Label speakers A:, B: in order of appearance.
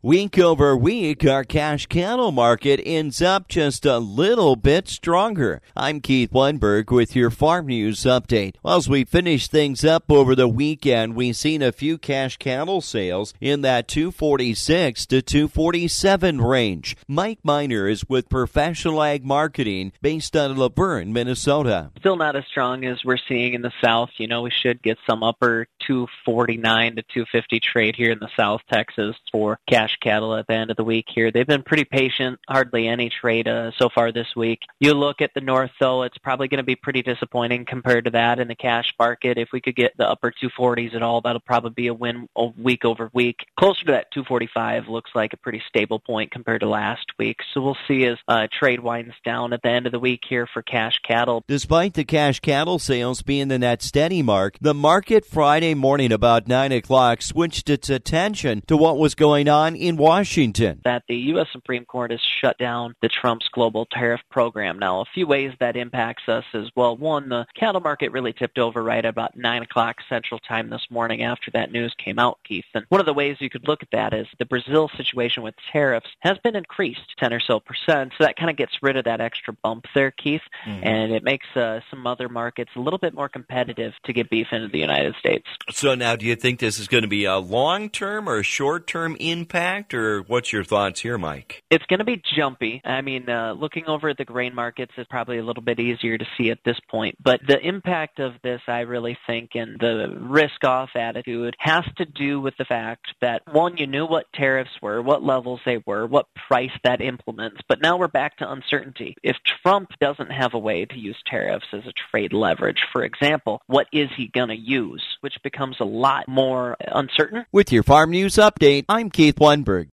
A: Week over week, our cash cattle market ends up just a little bit stronger. I'm Keith Weinberg with your Farm News Update. Well, as we finish things up over the weekend, we've seen a few cash cattle sales in that 246 to 247 range. Mike Miner is with Professional Ag Marketing based out of Luverne, Minnesota.
B: Still not as strong as we're seeing in the south. You know, we should get some upper 249 to 250 trade here in the South Texas for cash cattle at the end of the week here. They've been pretty patient, hardly any trade so far this week. You look at the north, though, it's probably going to be pretty disappointing compared to that in the cash market. If we could get the upper 240s at all, that'll probably be a win week over week. Closer to that 245 looks like a pretty stable point compared to last week. So we'll see as trade winds down at the end of the week here for cash cattle.
A: Despite the cash cattle sales being in that steady mark, the market Friday morning about 9 o'clock switched its attention to what was going on in Washington.
B: That the U.S. Supreme Court has shut down the Trump's global tariff program. Now, a few ways that impacts us as well. One, the cattle market really tipped over right at about 9 o'clock Central Time this morning after that news came out, Keith. And one of the ways you could look at that is the Brazil situation with tariffs has been increased 10 or so percent. So that kind of gets rid of that extra bump there, Keith. And it makes some other markets a little bit more competitive to get beef into the United States.
A: So now, do you think this is going to be a long-term or a short-term impact, or what's your thoughts here, Mike?
B: It's going to be jumpy. I mean, looking over at the grain markets is probably a little bit easier to see at this point. But the impact of this, I really think, and the risk-off attitude has to do with the fact that, one, you knew what tariffs were, what levels they were, what price that implements. But now we're back to uncertainty. If Trump doesn't have a way to use tariffs as a trade leverage, for example, what is he going to use? Which becomes a lot more uncertain.
A: With your Farm News Update, I'm Keith Weinberg.